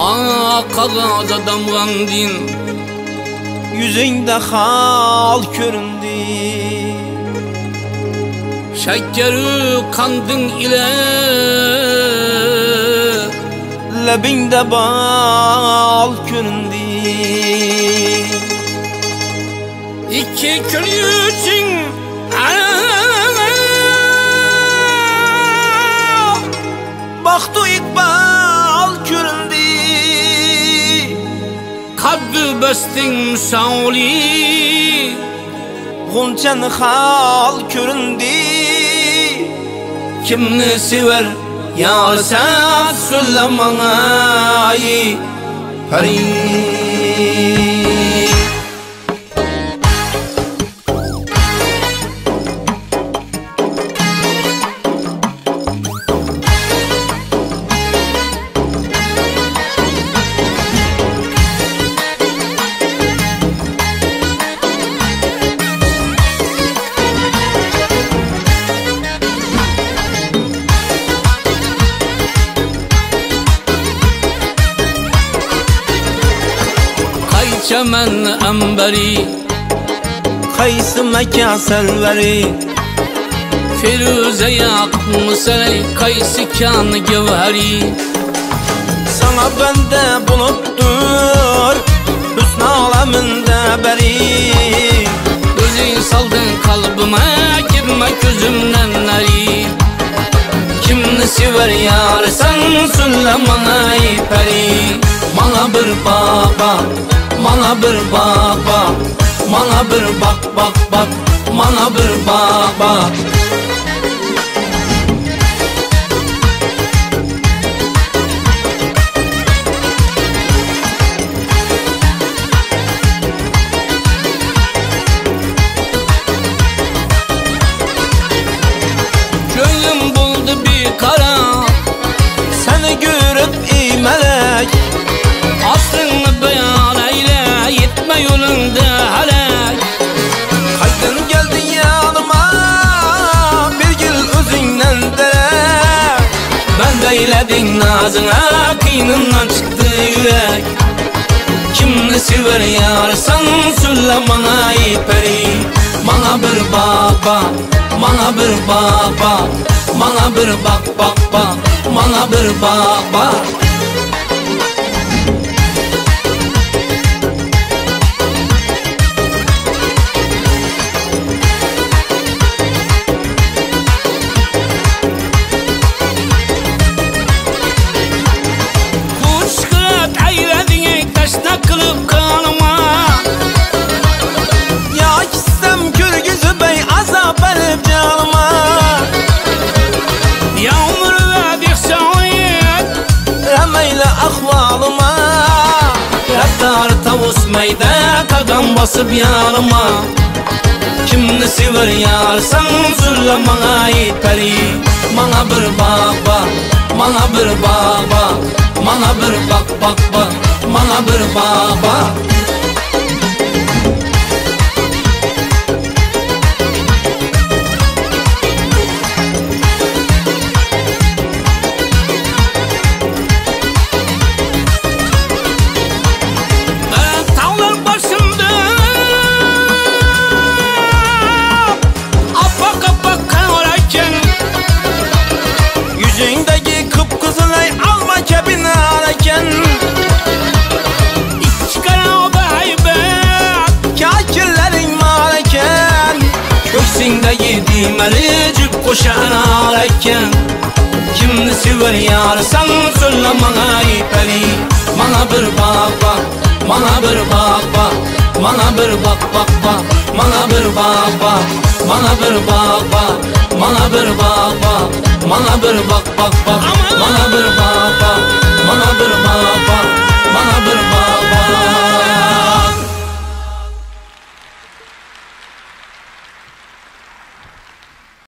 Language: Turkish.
Qog'oza damg'andin, yüzüngde hal göründü. Şekkeri kandın ile Lebinde bal göründü. İki külüçün Baktı ikbal göründü. Kaddı bestin müsauli, Gonçan hal göründü. kimni sever yar sen söylemana peri. Çemen amberi, Kaysı mekan selveri. Firuze yakmışsın kaysı kanı gevheri. Sana bende buluttur hüsn aleminde beri. Gözün saldın kalbime, girme gözümden neri. Kimni sever yar sen söyle bana peri. Bana bir baba, bana bir baba, bana bir bak, bana bir baba. Gönlüm buldu bir kara, Seni görüp ey melek, aslını beyan eyle, gitme yolunda helak. kaydın geldin yanıma, bir yıl özünden derek. Ben de eyledin nazına, kıynından çıktı yürek. Kimni sever yar sen söyle bana peri. Bana bir baba, bana bir baba, bana bir bak, bana bir baba. Taşna kılıp kanıma, Ya gitsem Gürgüzü Bey azap verip canıma. yağmur ve bir şahit, Remeyle ahvalıma, Raftar tavus meyde kagam basıp yanıma. Kimni sever yar sen söyle bana peri. Bana bir baba, bana bir baba, bana bir bak, bana bir baba. Tağlar başımda apak apak kanarken, yüzündeki kıpkızılay alma kebini ararken. çıkara be haybet, Kakirlerin marken, köksünde yediğim elicik koşan ararken. Kimni sever yar sen söyle bana peri. Bana bir baba, bana bir baba, bana bir bak, bana bir baba, bana bir baba, bana bir baba, bana bir bak, bana bir baba, bana bir baba.